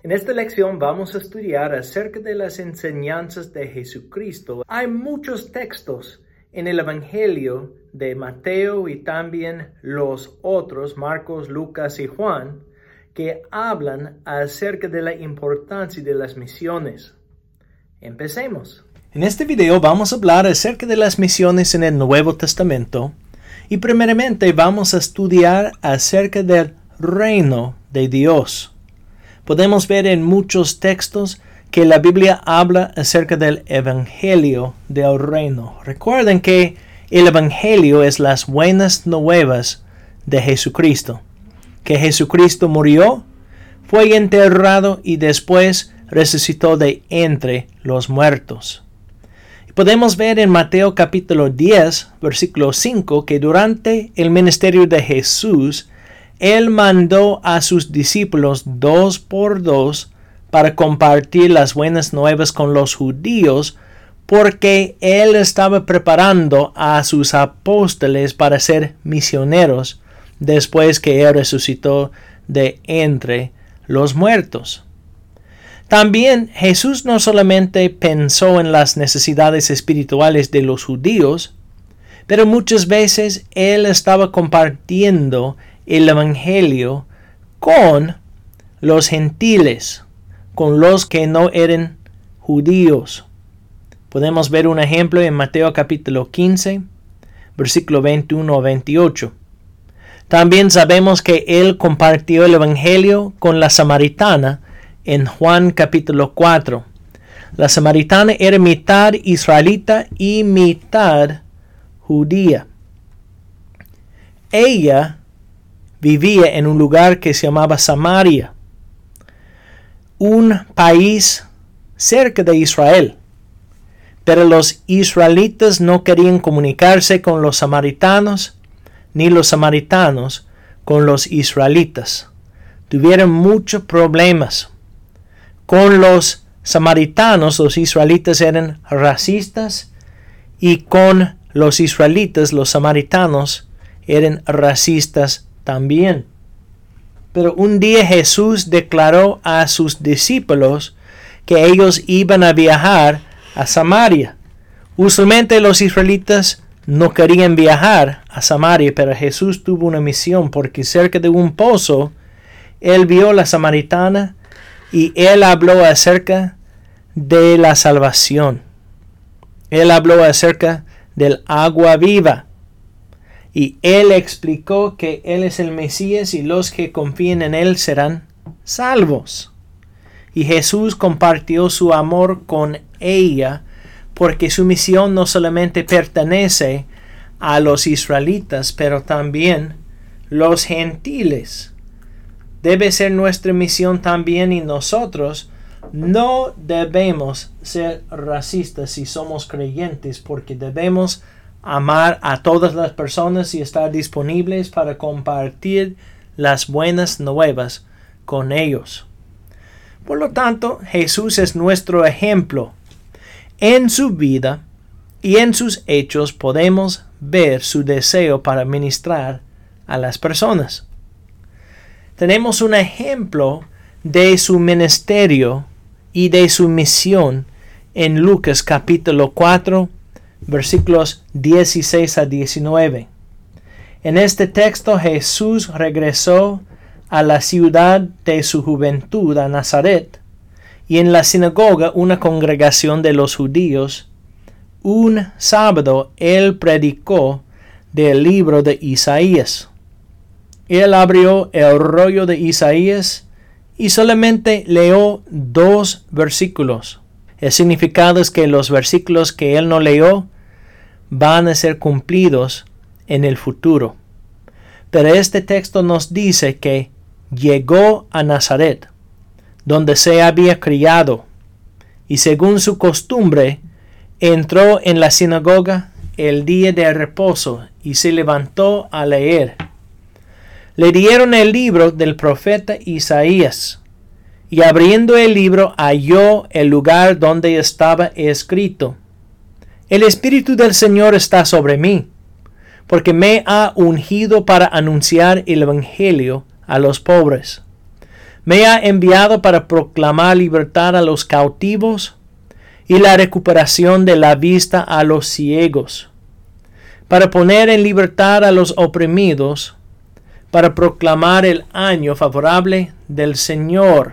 En esta lección vamos a estudiar acerca de las enseñanzas de Jesucristo. Hay muchos textos en el Evangelio de Mateo y también los otros, Marcos, Lucas y Juan, que hablan acerca de la importancia de las misiones. Empecemos. En este video vamos a hablar acerca de las misiones en el Nuevo Testamento y primeramente vamos a estudiar acerca del reino de Dios. Podemos ver en muchos textos que la Biblia habla acerca del Evangelio del reino. Recuerden que el Evangelio es las buenas nuevas de Jesucristo. Que Jesucristo murió, fue enterrado y después resucitó de entre los muertos. Podemos ver en Mateo capítulo 10, versículo 5, que durante el ministerio de Jesús, Él mandó a sus discípulos 2 por 2 para compartir las buenas nuevas con los judíos, porque Él estaba preparando a sus apóstoles para ser misioneros después que Él resucitó de entre los muertos. También Jesús no solamente pensó en las necesidades espirituales de los judíos, pero muchas veces Él estaba compartiendo el Evangelio con los gentiles, con los que no eran judíos. Podemos ver un ejemplo en Mateo capítulo 15, versículo 21 a 28. También sabemos que Él compartió el Evangelio con la samaritana en Juan capítulo 4. La samaritana era mitad israelita y mitad judía. Ella vivía en un lugar que se llamaba Samaria, un país cerca de Israel. Pero los israelitas no querían comunicarse con los samaritanos, ni los samaritanos con los israelitas. Tuvieron muchos problemas. Con los samaritanos, los israelitas eran racistas, y con los israelitas, los samaritanos, eran racistas también. Pero un día Jesús declaró a sus discípulos que ellos iban a viajar a Samaria. Usualmente los israelitas no querían viajar a Samaria, pero Jesús tuvo una misión porque cerca de un pozo Él vio a la samaritana y Él habló acerca de la salvación. Él habló acerca del agua viva. Y Él explicó que Él es el Mesías y los que confíen en Él serán salvos. Y Jesús compartió su amor con ella porque su misión no solamente pertenece a los israelitas, pero también los gentiles. Debe ser nuestra misión también y nosotros no debemos ser racistas si somos creyentes porque debemos amar a todas las personas y estar disponibles para compartir las buenas nuevas con ellos. Por lo tanto, Jesús es nuestro ejemplo. En su vida y en sus hechos podemos ver su deseo para ministrar a las personas. Tenemos un ejemplo de su ministerio y de su misión en Lucas capítulo 4, versículos 16 a 19. En este texto Jesús regresó a la ciudad de su juventud, a Nazaret, y en la sinagoga, una congregación de los judíos, un sábado Él predicó del libro de Isaías. Él abrió el rollo de Isaías y solamente leyó 2 versículos. El significado es que los versículos que Él no leyó van a ser cumplidos en el futuro. Pero este texto nos dice que llegó a Nazaret, donde se había criado, y según su costumbre, entró en la sinagoga el día de reposo y se levantó a leer. Le dieron el libro del profeta Isaías, y abriendo el libro halló el lugar donde estaba escrito: El Espíritu del Señor está sobre mí, porque me ha ungido para anunciar el Evangelio a los pobres. Me ha enviado para proclamar libertad a los cautivos y la recuperación de la vista a los ciegos, para poner en libertad a los oprimidos, para proclamar el año favorable del Señor.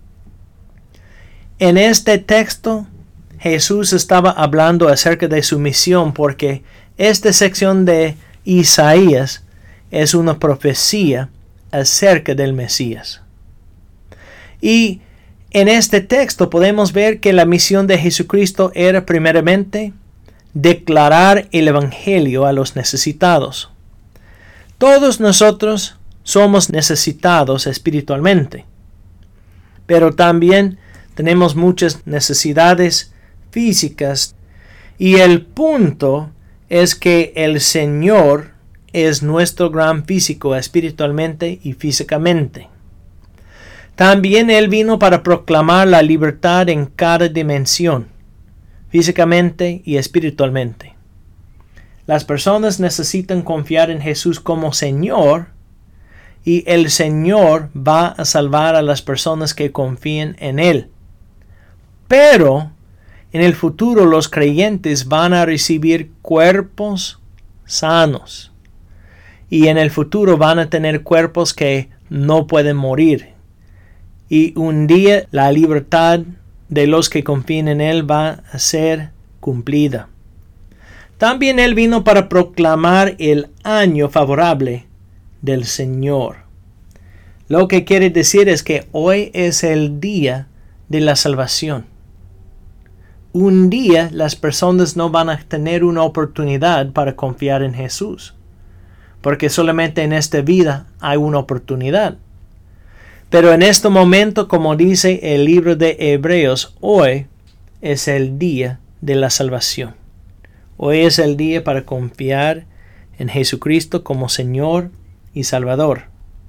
En este texto, Jesús estaba hablando acerca de su misión porque esta sección de Isaías es una profecía acerca del Mesías. Y en este texto podemos ver que la misión de Jesucristo era primeramente declarar el Evangelio a los necesitados. Todos nosotros somos necesitados espiritualmente, pero también tenemos muchas necesidades físicas, y el punto es que el Señor es nuestro gran físico espiritualmente y físicamente. También Él vino para proclamar la libertad en cada dimensión, físicamente y espiritualmente. Las personas necesitan confiar en Jesús como Señor, y el Señor va a salvar a las personas que confíen en Él. Pero en el futuro los creyentes van a recibir cuerpos sanos. Y en el futuro van a tener cuerpos que no pueden morir. Y un día la libertad de los que confían en Él va a ser cumplida. También Él vino para proclamar el año favorable del Señor. Lo que quiere decir es que hoy es el día de la salvación. Un día las personas no van a tener una oportunidad para confiar en Jesús, porque solamente en esta vida hay una oportunidad. Pero en este momento, como dice el libro de Hebreos, hoy es el día de la salvación. Hoy es el día para confiar en Jesucristo como Señor y Salvador.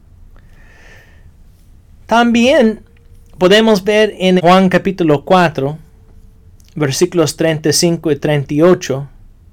También podemos ver en Juan capítulo 4, versículos 35 y 38,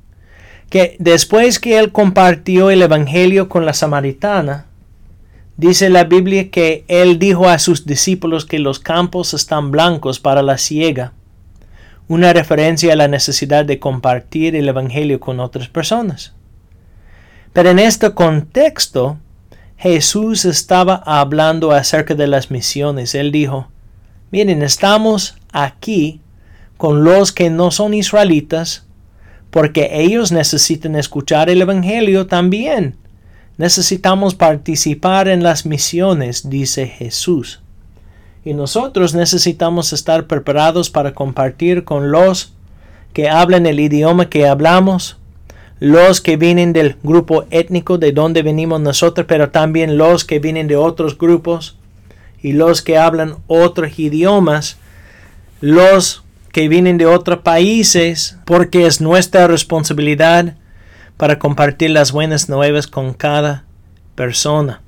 que después que Él compartió el Evangelio con la samaritana, dice la Biblia que Él dijo a sus discípulos que los campos están blancos para la siega, una referencia a la necesidad de compartir el Evangelio con otras personas. Pero en este contexto, Jesús estaba hablando acerca de las misiones. Él dijo, miren, estamos aquí con los que no son israelitas, porque ellos necesitan escuchar el Evangelio también. Necesitamos participar en las misiones, dice Jesús. Y nosotros necesitamos estar preparados para compartir con los que hablan el idioma que hablamos, los que vienen del grupo étnico de donde venimos nosotros, pero también los que vienen de otros grupos y los que hablan otros idiomas, los que vienen de otros países, porque es nuestra responsabilidad para compartir las buenas nuevas con cada persona.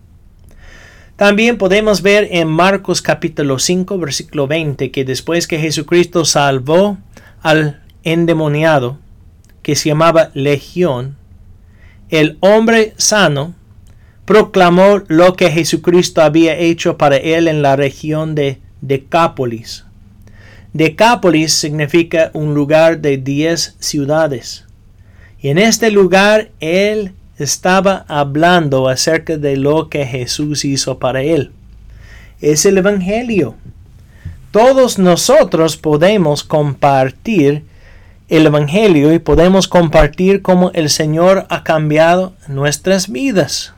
También podemos ver en Marcos capítulo 5, versículo 20, que después que Jesucristo salvó al endemoniado, que se llamaba Legión, el hombre sano proclamó lo que Jesucristo había hecho para él en la región de Decápolis. Decápolis significa un lugar de 10 ciudades. Y en este lugar él estaba hablando acerca de lo que Jesús hizo para él. Es el Evangelio. Todos nosotros podemos compartir el Evangelio y podemos compartir cómo el Señor ha cambiado nuestras vidas.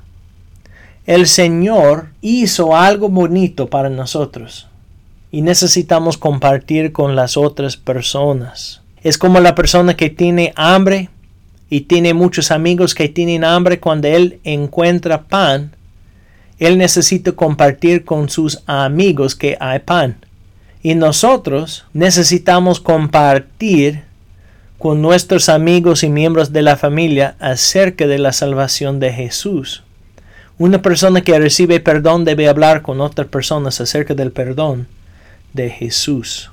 El Señor hizo algo bonito para nosotros y necesitamos compartir con las otras personas. Es como la persona que tiene hambre y tiene muchos amigos que tienen hambre. Cuando él encuentra pan, él necesita compartir con sus amigos que hay pan. Y nosotros necesitamos compartir con nuestros amigos y miembros de la familia acerca de la salvación de Jesús. Una persona que recibe perdón debe hablar con otras personas acerca del perdón de Jesús.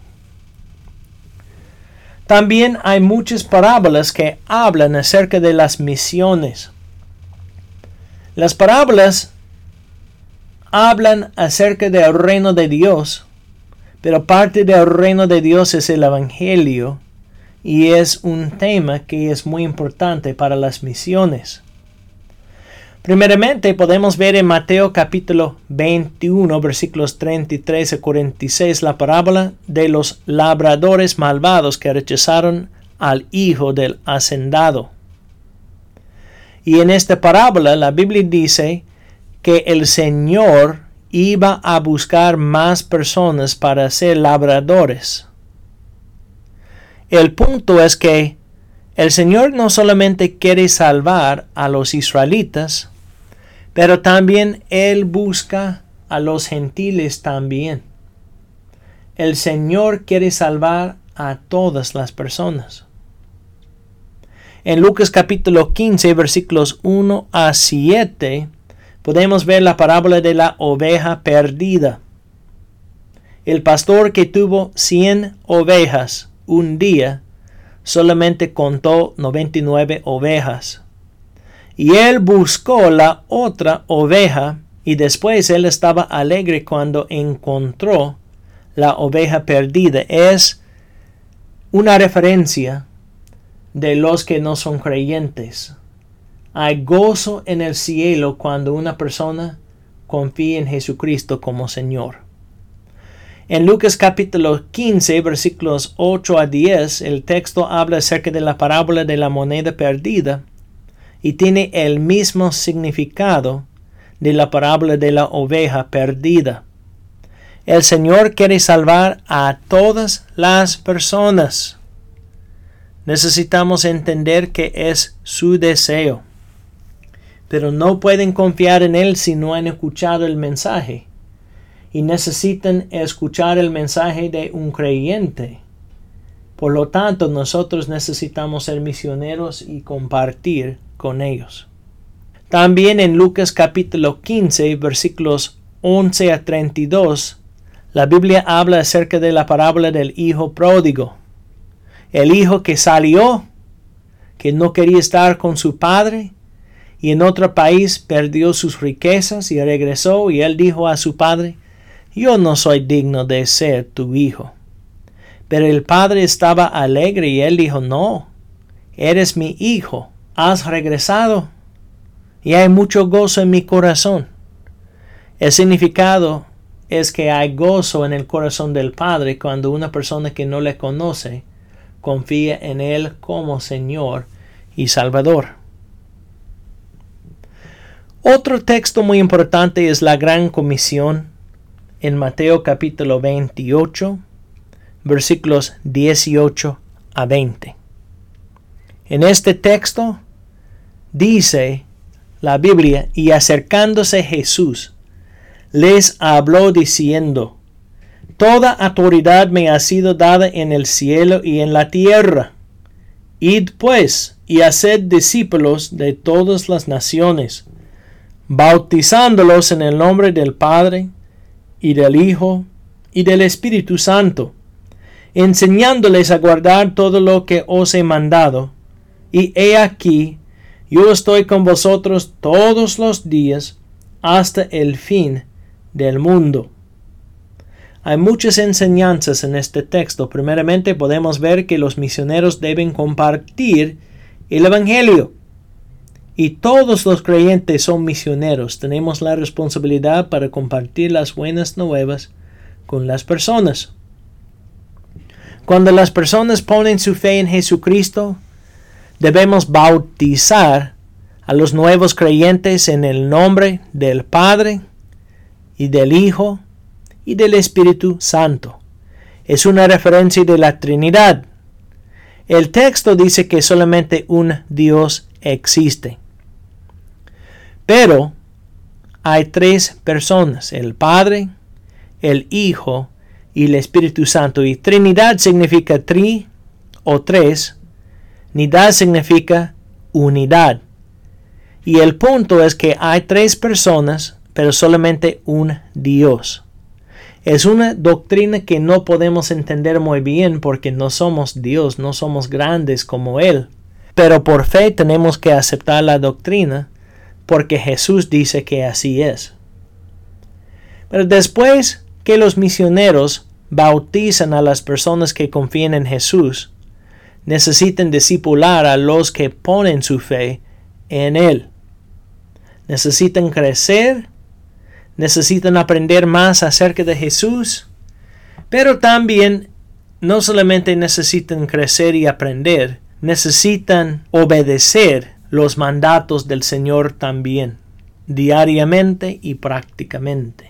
También hay muchas parábolas que hablan acerca de las misiones. Las parábolas hablan acerca del reino de Dios, pero parte del reino de Dios es el Evangelio y es un tema que es muy importante para las misiones. Primeramente podemos ver en Mateo capítulo 21 versículos 33 a 46 la parábola de los labradores malvados que rechazaron al hijo del hacendado. Y en esta parábola la Biblia dice que el Señor iba a buscar más personas para ser labradores. El punto es que el Señor no solamente quiere salvar a los israelitas, pero también Él busca a los gentiles también. El Señor quiere salvar a todas las personas. En Lucas capítulo 15 versículos 1 a 7 podemos ver la parábola de la oveja perdida. El pastor que tuvo 100 ovejas un día solamente contó 99 ovejas. Y él buscó la otra oveja y después él estaba alegre cuando encontró la oveja perdida. Es una referencia de los que no son creyentes. Hay gozo en el cielo cuando una persona confía en Jesucristo como Señor. En Lucas capítulo 15 versículos 8 a 10 el texto habla acerca de la parábola de la moneda perdida y tiene el mismo significado de la parábola de la oveja perdida. El Señor quiere salvar a todas las personas. Necesitamos entender que es su deseo. Pero no pueden confiar en Él si no han escuchado el mensaje. Y necesitan escuchar el mensaje de un creyente. Por lo tanto, nosotros necesitamos ser misioneros y compartir con ellos. También en Lucas capítulo 15, versículos 11 a 32, la Biblia habla acerca de la parábola del hijo pródigo. El hijo que salió, que no quería estar con su padre, y en otro país perdió sus riquezas y regresó, y él dijo a su padre: yo no soy digno de ser tu hijo. Pero el padre estaba alegre y él dijo: no, eres mi hijo, has regresado y hay mucho gozo en mi corazón. El significado es que hay gozo en el corazón del Padre cuando una persona que no le conoce confía en Él como Señor y Salvador. Otro texto muy importante es la Gran Comisión en Mateo capítulo 28, versículos 18 a 20. En este texto dice la Biblia: y acercándose Jesús, les habló diciendo: toda autoridad me ha sido dada en el cielo y en la tierra. Id pues y haced discípulos de todas las naciones, bautizándolos en el nombre del Padre, y del Hijo, y del Espíritu Santo, enseñándoles a guardar todo lo que os he mandado. Y he aquí, yo estoy con vosotros todos los días, hasta el fin del mundo. Hay muchas enseñanzas en este texto. Primeramente podemos ver que los misioneros deben compartir el Evangelio. Y todos los creyentes son misioneros. Tenemos la responsabilidad para compartir las buenas nuevas con las personas. Cuando las personas ponen su fe en Jesucristo, debemos bautizar a los nuevos creyentes en el nombre del Padre y del Hijo y del Espíritu Santo. Es una referencia de la Trinidad. El texto dice que solamente un Dios existe. Pero hay tres personas: el Padre, el Hijo y el Espíritu Santo. Y Trinidad significa tri o tres. Nidad significa unidad. Y el punto es que hay tres personas, pero solamente un Dios. Es una doctrina que no podemos entender muy bien porque no somos Dios, no somos grandes como Él. Pero por fe tenemos que aceptar la doctrina porque Jesús dice que así es. Pero después que los misioneros bautizan a las personas que confían en Jesús, necesitan discipular a los que ponen su fe en Él. Necesitan crecer, necesitan aprender más acerca de Jesús, pero también no solamente necesitan crecer y aprender, necesitan obedecer los mandatos del Señor también, diariamente y prácticamente.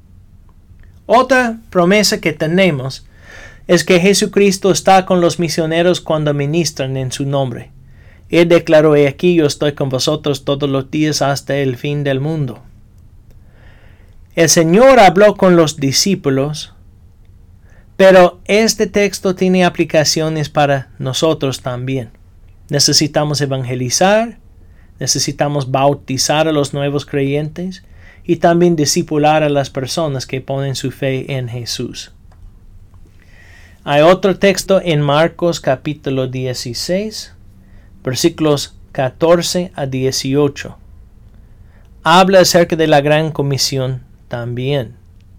Otra promesa que tenemos es que Jesucristo está con los misioneros cuando ministran en su nombre. Él declaró: "He aquí, yo estoy con vosotros todos los días hasta el fin del mundo". El Señor habló con los discípulos, pero este texto tiene aplicaciones para nosotros también. Necesitamos evangelizar, necesitamos bautizar a los nuevos creyentes y también discipular a las personas que ponen su fe en Jesús. Hay otro texto en Marcos capítulo 16, versículos 14 a 18. Habla acerca de la gran comisión también.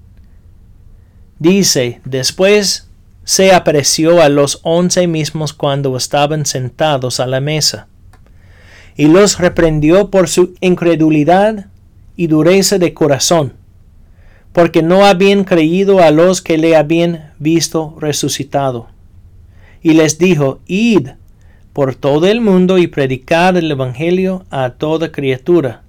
Dice: después se apareció a los 11 mismos cuando estaban sentados a la mesa, y los reprendió por su incredulidad y dureza de corazón, porque no habían creído a los que le habían visto resucitado. Y les dijo: id por todo el mundo y predicad el evangelio a toda criatura.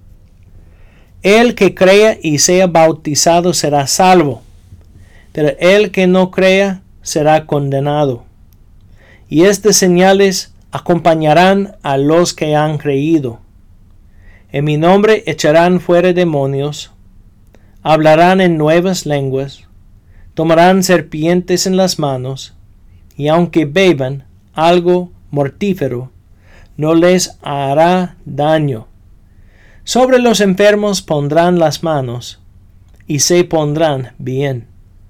El que crea y sea bautizado será salvo, pero el que no crea será condenado. Y estas señales acompañarán a los que han creído. En mi nombre echarán fuera demonios, hablarán en nuevas lenguas, tomarán serpientes en las manos, y aunque beban algo mortífero, no les hará daño. Sobre los enfermos pondrán las manos, y se pondrán bien.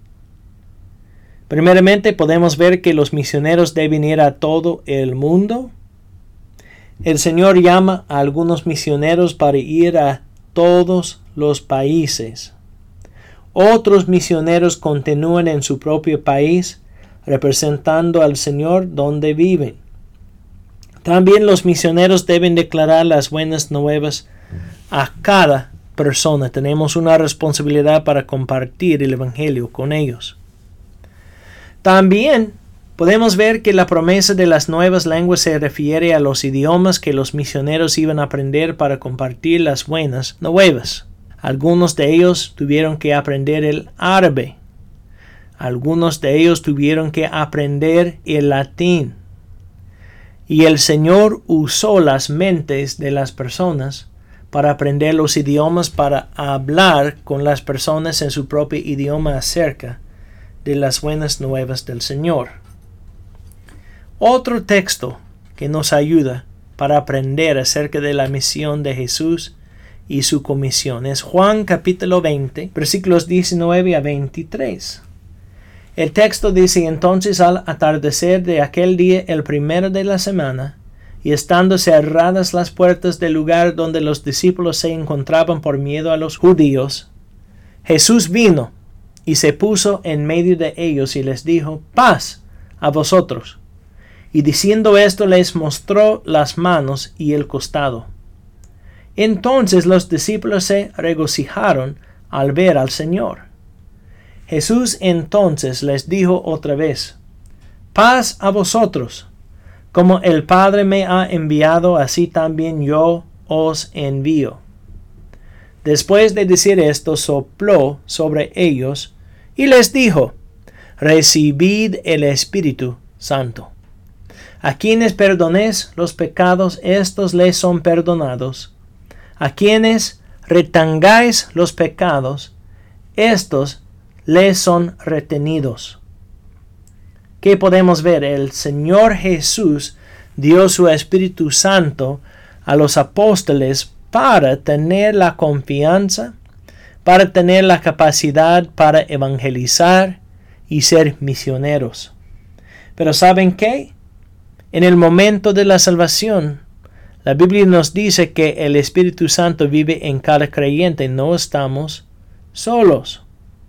Primeramente podemos ver que los misioneros deben ir a todo el mundo. El Señor llama a algunos misioneros para ir a todos los países. Otros misioneros continúan en su propio país, representando al Señor donde viven. También los misioneros deben declarar las buenas nuevas a cada persona. Tenemos una responsabilidad para compartir el Evangelio con ellos. También podemos ver que la promesa de las nuevas lenguas se refiere a los idiomas que los misioneros iban a aprender para compartir las buenas nuevas. Algunos de ellos tuvieron que aprender el árabe. Algunos de ellos tuvieron que aprender el latín. Y el Señor usó las mentes de las personas para aprender los idiomas, para hablar con las personas en su propio idioma acerca de las buenas nuevas del Señor. Otro texto que nos ayuda para aprender acerca de la misión de Jesús y su comisión es Juan capítulo 20, versículos 19 a 23. El texto dice: entonces al atardecer de aquel día, el primero de la semana, y estando cerradas las puertas del lugar donde los discípulos se encontraban por miedo a los judíos, Jesús vino y se puso en medio de ellos y les dijo: paz a vosotros. Y diciendo esto les mostró las manos y el costado. Entonces los discípulos se regocijaron al ver al Señor. Jesús entonces les dijo otra vez: paz a vosotros. Como el Padre me ha enviado, así también yo os envío. Después de decir esto, sopló sobre ellos y les dijo: recibid el Espíritu Santo. A quienes perdonéis los pecados, estos les son perdonados. A quienes retengáis los pecados, estos les son retenidos. ¿Qué podemos ver? El Señor Jesús dio su Espíritu Santo a los apóstoles para tener la confianza, para tener la capacidad para evangelizar y ser misioneros. Pero ¿saben qué? En el momento de la salvación, la Biblia nos dice que el Espíritu Santo vive en cada creyente. No estamos solos.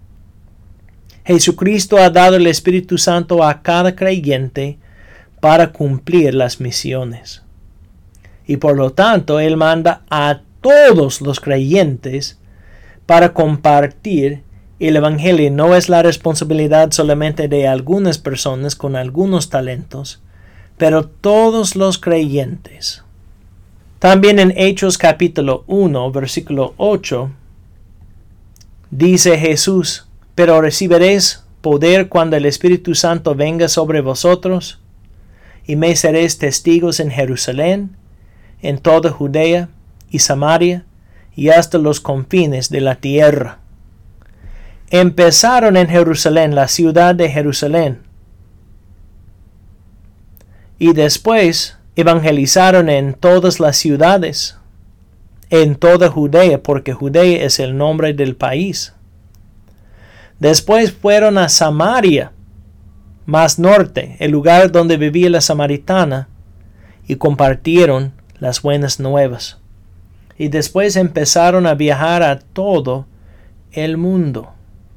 Jesucristo ha dado el Espíritu Santo a cada creyente para cumplir las misiones. Y por lo tanto, Él manda a todos los creyentes para compartir el Evangelio. No es la responsabilidad solamente de algunas personas con algunos talentos, pero todos los creyentes. También en Hechos capítulo 1, versículo 8, dice Jesús: pero recibiréis poder cuando el Espíritu Santo venga sobre vosotros, y me seréis testigos en Jerusalén, en toda Judea y Samaria, y hasta los confines de la tierra. Empezaron en Jerusalén, la ciudad de Jerusalén, y después evangelizaron en todas las ciudades, en toda Judea, porque Judea es el nombre del país. Después fueron a Samaria, más norte, el lugar donde vivía la samaritana, y compartieron las buenas nuevas. Y después empezaron a viajar a todo el mundo.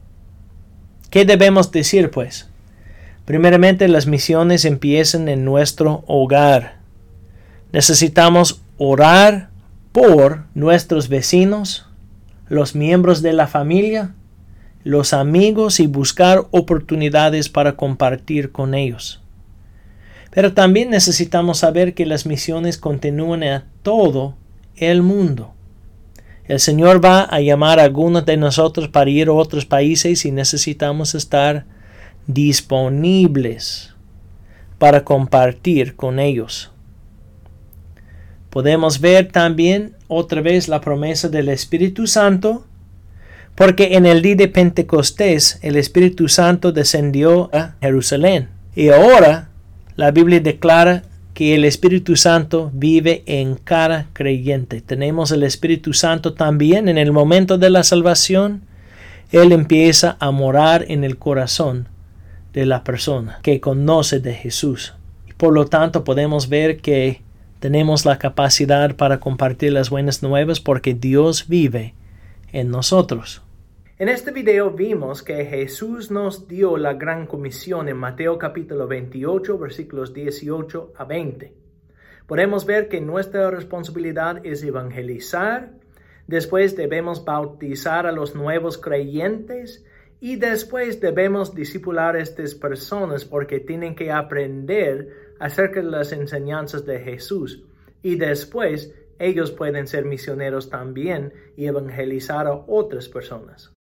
¿Qué debemos decir, pues? Primeramente, las misiones empiezan en nuestro hogar. Necesitamos orar por nuestros vecinos, los miembros de la familia, los amigos, y buscar oportunidades para compartir con ellos. Pero también necesitamos saber que las misiones continúan a todo el mundo. El Señor va a llamar a algunos de nosotros para ir a otros países y necesitamos estar disponibles para compartir con ellos. Podemos ver también otra vez la promesa del Espíritu Santo, porque en el día de Pentecostés el Espíritu Santo descendió a Jerusalén. Y ahora la Biblia declara que el Espíritu Santo vive en cada creyente. Tenemos el Espíritu Santo también en el momento de la salvación. Él empieza a morar en el corazón de la persona que conoce de Jesús. Y por lo tanto podemos ver que tenemos la capacidad para compartir las buenas nuevas porque Dios vive en nosotros. En este video vimos que Jesús nos dio la gran comisión en Mateo capítulo 28, versículos 18 a 20. Podemos ver que nuestra responsabilidad es evangelizar, después debemos bautizar a los nuevos creyentes y después debemos discipular a estas personas porque tienen que aprender acerca de las enseñanzas de Jesús y después ellos pueden ser misioneros también y evangelizar a otras personas.